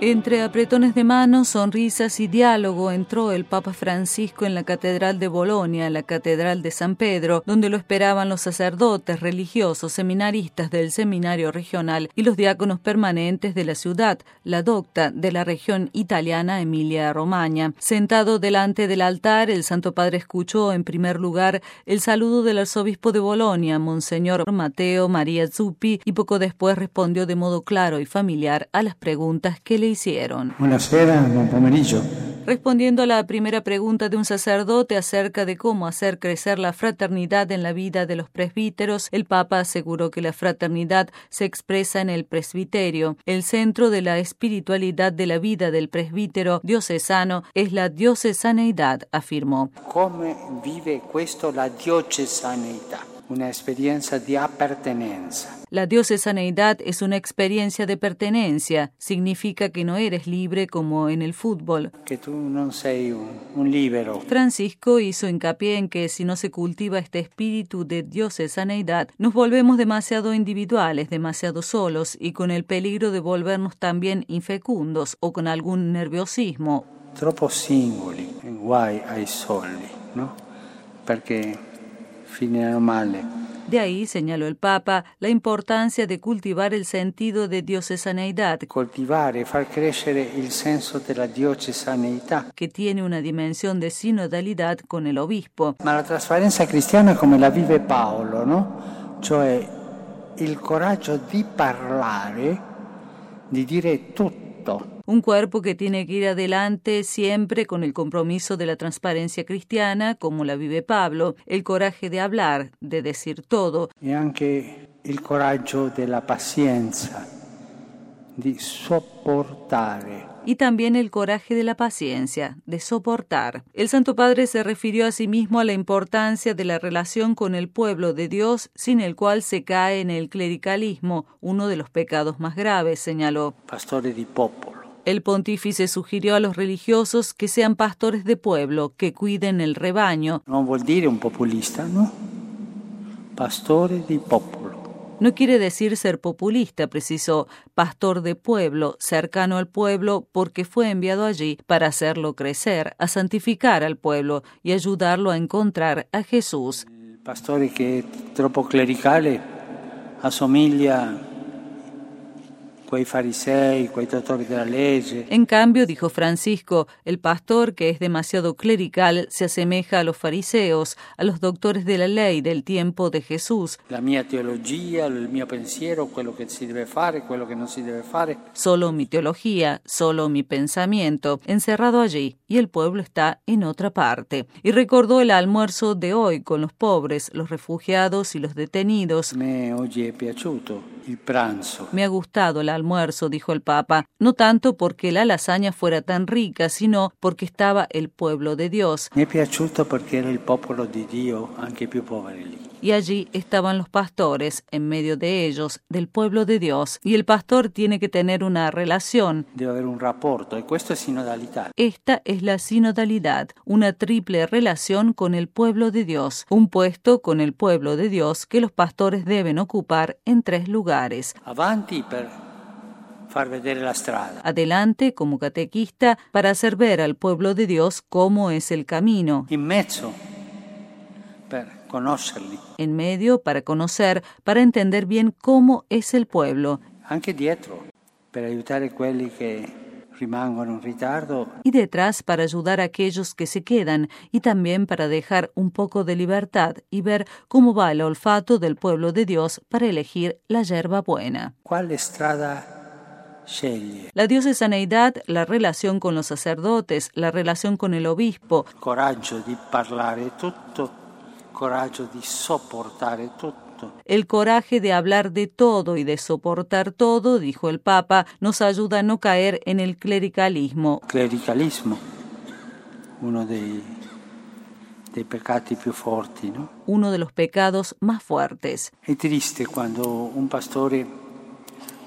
Entre apretones de manos, sonrisas y diálogo entró el Papa Francisco en la Catedral de Bolonia, la Catedral de San Pedro, donde lo esperaban los sacerdotes, religiosos, seminaristas del seminario regional y los diáconos permanentes de la ciudad, la docta de la región italiana Emilia-Romagna. Sentado delante del altar, el Santo Padre escuchó en primer lugar el saludo del arzobispo de Bolonia, Monseñor Matteo Maria Zuppi, y poco después respondió de modo claro y familiar a las preguntas que le hicieron. Buonasera, buon pomeriggio. Respondiendo a la primera pregunta de un sacerdote acerca de cómo hacer crecer la fraternidad en la vida de los presbíteros, el Papa aseguró que la fraternidad se expresa en el presbiterio. El centro de la espiritualidad de la vida del presbítero diocesano es la diocesaneidad, afirmó. ¿Cómo vive questo la diocesaneità? Una experiencia de appartenenza. La diocesaneidad es una experiencia de pertenencia. Significa que no eres libre como en el fútbol. Que tú no sei un libero. Francisco hizo hincapié en que si no se cultiva este espíritu de diocesaneidad, nos volvemos demasiado individuales, demasiado solos y con el peligro de volvernos también infecundos o con algún nerviosismo. Troppo singoli, guai ai soli, ¿no? Perché finiranno male. De ahí, señaló el Papa, la importancia de cultivar el sentido de diocesaneidad. Coltivare e far crescere il senso della diocesaneità. Que tiene una dimensión de sinodalidad con el obispo. Ma la trasparenza cristiana come la vive Paolo, no? Cioè il coraggio di parlare, di dire tutto. Un cuerpo que tiene que ir adelante siempre con el compromiso de la transparencia cristiana, como la vive Pablo, el coraje de hablar, de decir todo. E anche il coraggio della pazienza, di sopportare. Y también el coraje de la paciencia, de soportar. El Santo Padre se refirió a sí mismo a la importancia de la relación con el pueblo de Dios, sin el cual se cae en el clericalismo, uno de los pecados más graves, señaló. Pastore di popolo. El pontífice sugirió a los religiosos que sean pastores de pueblo, que cuiden el rebaño. No vuol dire un populista, ¿no? Pastore di popolo. No quiere decir ser populista, precisó, pastor de pueblo, cercano al pueblo, porque fue enviado allí para hacerlo crecer, a santificar al pueblo y ayudarlo a encontrar a Jesús. Il pastore che è troppo clericale assomiglia quei farisei, quei dottori della legge. En cambio, dijo Francisco, el pastor que es demasiado clerical se asemeja a los fariseos, a los doctores de la ley del tiempo de Jesús. La mia teologia, il mio pensiero, quello che si deve fare, quello che non si deve fare. Solo mi teología, solo mi pensamiento, encerrado allí, y el pueblo está en otra parte. Y recordó el almuerzo de hoy con los pobres, los refugiados y los detenidos. Me oggi è piaciuto il pranzo. Me ha gustado el almuerzo, dijo el Papa, no tanto porque la lasaña fuera tan rica, sino porque estaba el pueblo de Dios. Mi è piaciuto perché era il popolo di Dio, anche i più poveri lì. Y allí estaban los pastores, en medio de ellos, del pueblo de Dios. Y el pastor tiene que tener una relación. Deve avere un rapporto, e questo è sinodalità. Esta es la sinodalidad, una triple relación con el pueblo de Dios, un puesto con el pueblo de Dios que los pastores deben ocupar en 3 lugares. Avanti per far vedere la strada. Adelante como catequista para hacer ver al pueblo de Dios cómo es el camino. In mezzo per conoscerli. En medio para conocer, para entender bien cómo es el pueblo. Anche dietro per aiutare quelli che rimangono in ritardo. Y detrás para ayudar a aquellos que se quedan y también para dejar un poco de libertad y ver cómo va el olfato del pueblo de Dios para elegir la yerba buena. Quale strada sceglie? La diocesaneidad, la relación con los sacerdotes, la relación con el obispo. Coraggio di parlare tutto, coraggio di sopportare tutto. El coraje de hablar de todo y de soportar todo, dijo el Papa, nos ayuda a no caer en el clericalismo. Clericalismo, uno dei peccati più forti, no? Uno de los pecados más fuertes. È triste quando un pastore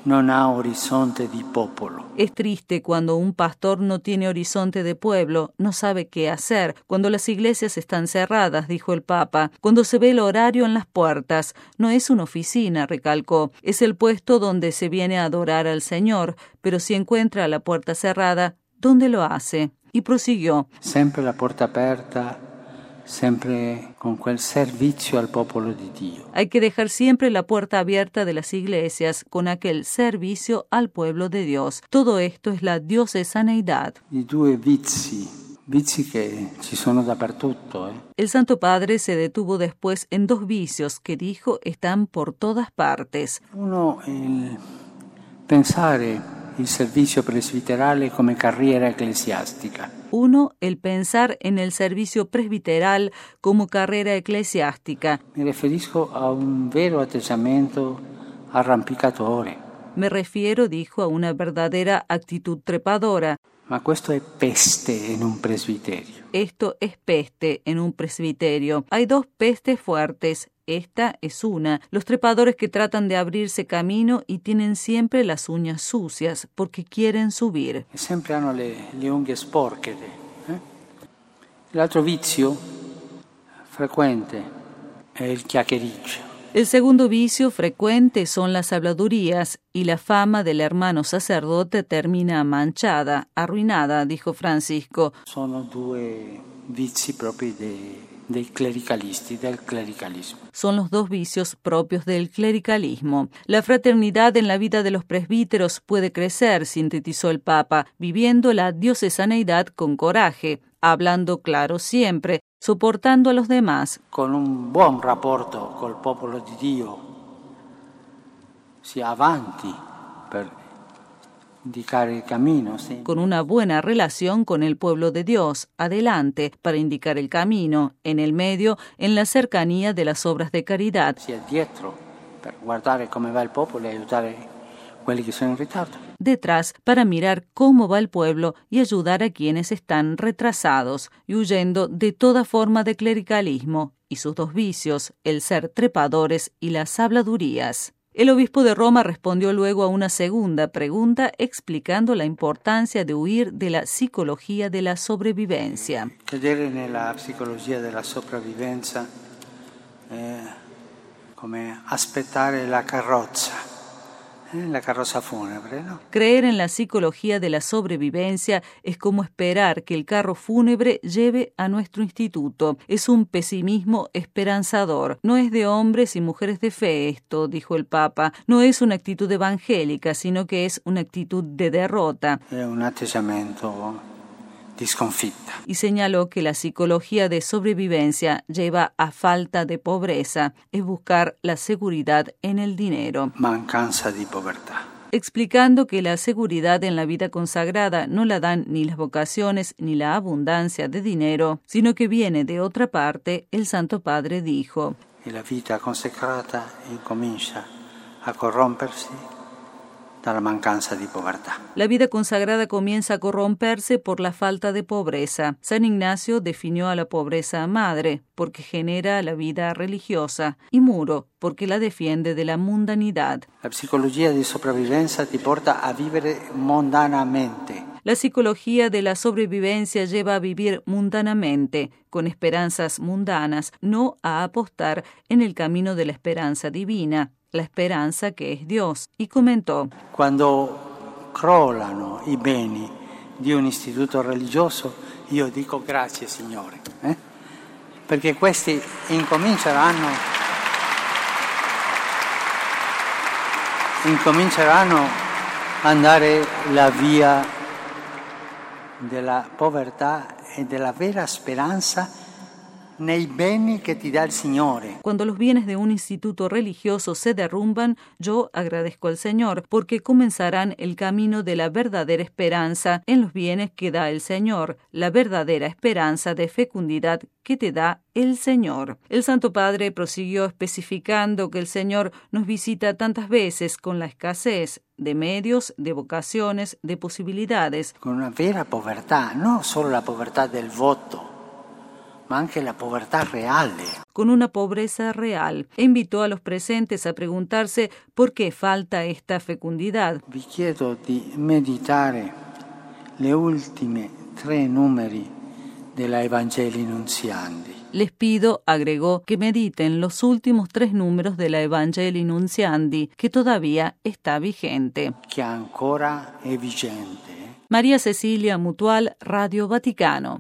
non ha orizzonte di popolo. Es triste cuando un pastor no tiene horizonte de pueblo, no sabe qué hacer, cuando las iglesias están cerradas, dijo el Papa, cuando se ve el horario en las puertas. No es una oficina, recalcó, es el puesto donde se viene a adorar al Señor, pero si encuentra la puerta cerrada, ¿dónde lo hace? Y prosiguió. Sempre la puerta aperta, sempre con quel servizio al popolo di Dio. Hay que dejar siempre la puerta abierta de las iglesias con aquel servicio al pueblo de Dios. Todo esto es la diocesaneidad. I due vizi che ci sono dappertutto. El Santo Padre se detuvo después en dos vicios que dijo están por todas partes. Uno, il pensare il servizio presbiterale come carriera ecclesiastica. Uno, el pensar en el servicio presbiteral como carrera eclesiástica. Mi riferisco a un vero atteggiamento arrampicatore. Me refiero, dijo, a una verdadera actitud trepadora. Ma questo è peste in un presbiterio. Esto es peste en un presbiterio. Hay dos pestes fuertes. Esta es una. Los trepadores que tratan de abrirse camino y tienen siempre las uñas sucias porque quieren subir. E sempre hanno le unghie sporche. L'altro vizio frequente è il chiacchiericcio. El segundo vicio frecuente son las habladurías y la fama del hermano sacerdote termina manchada, arruinada, dijo Francisco. Sono due vizi propri dei clericalisti, del clericalismo. Son los dos vicios propios del clericalismo. La fraternidad en la vida de los presbíteros puede crecer, sintetizó el Papa, viviendo la diocesaneidad con coraje, hablando claro siempre, soportando a los demás. Con un buon rapporto col popolo di Dio, sia avanti per indicare il cammino. Sì. Con una buena relación con el pueblo de Dios, adelante, para indicar el camino, en el medio, en la cercanía de las obras de caridad. Sia dietro, per guardare come va il popolo e aiutare quelli che sono in ritardo. Detrás, para mirar cómo va el pueblo y ayudar a quienes están retrasados, y huyendo de toda forma de clericalismo y sus dos vicios, el ser trepadores y las habladurías. El obispo de Roma respondió luego a una segunda pregunta explicando la importancia de huir de la psicología de la sobrevivencia. Cadere nella psicologia della sopravvivenza come aspettare la carrozza fúnebre, ¿no? Creer en la psicología de la sobrevivencia es como esperar que el carro fúnebre lleve a nuestro instituto. Es un pesimismo esperanzador. No es de hombres y mujeres de fe esto, dijo el Papa. No es una actitud evangélica, sino que es una actitud de derrota. Es un atteggiamento di sconfitta. Y señaló que la psicología de sobrevivencia lleva a falta de pobreza, es buscar la seguridad en el dinero. Mancanza di povertà. Explicando que la seguridad en la vida consagrada no la dan ni las vocaciones ni la abundancia de dinero, sino que viene de otra parte, el Santo Padre dijo: Y la vita consacrata incomincia a corrompersi dalla mancanza di povertà. La vida consagrada comienza a corromperse por la falta de pobreza. San Ignacio definió a la pobreza madre, porque genera la vida religiosa, y muro, porque la defiende de la mundanidad. La psicología di sopravvivenza ti porta a vivere mondanamente. La psicología de la sobrevivencia lleva a vivir mundanamente, con esperanzas mundanas, no a apostar en el camino de la esperanza divina, la esperanza que es Dios. Y comentó: Quando crollano i beni di un istituto religioso, io dico grazie Signore, perché questi incominceranno a andare la via della povertà e della vera speranza nei beni che ti dà il Signore. Cuando los bienes de un instituto religioso se derrumban, yo agradezco al Señor, porque comenzarán el camino de la verdadera esperanza en los bienes que da el Señor, la verdadera esperanza de fecundidad que te da el Señor. El Santo Padre prosiguió especificando que el Señor nos visita tantas veces con la escasez de medios, de vocaciones, de posibilidades. Con una vera povertà, no solo la povertà del voto, ma anche la povertà reale. Con una pobreza real, e invitó a los presentes a preguntarse por qué falta esta fecundidad. Vi chiedo di meditare le ultime 3 numeri della Evangelii Nunziandi. Les pido, agregó, que mediten los últimos 3 números de la Evangelii Nunziandi, que todavía está vigente. Che ancora è vigente. María Cecilia Mutual, Radio Vaticano.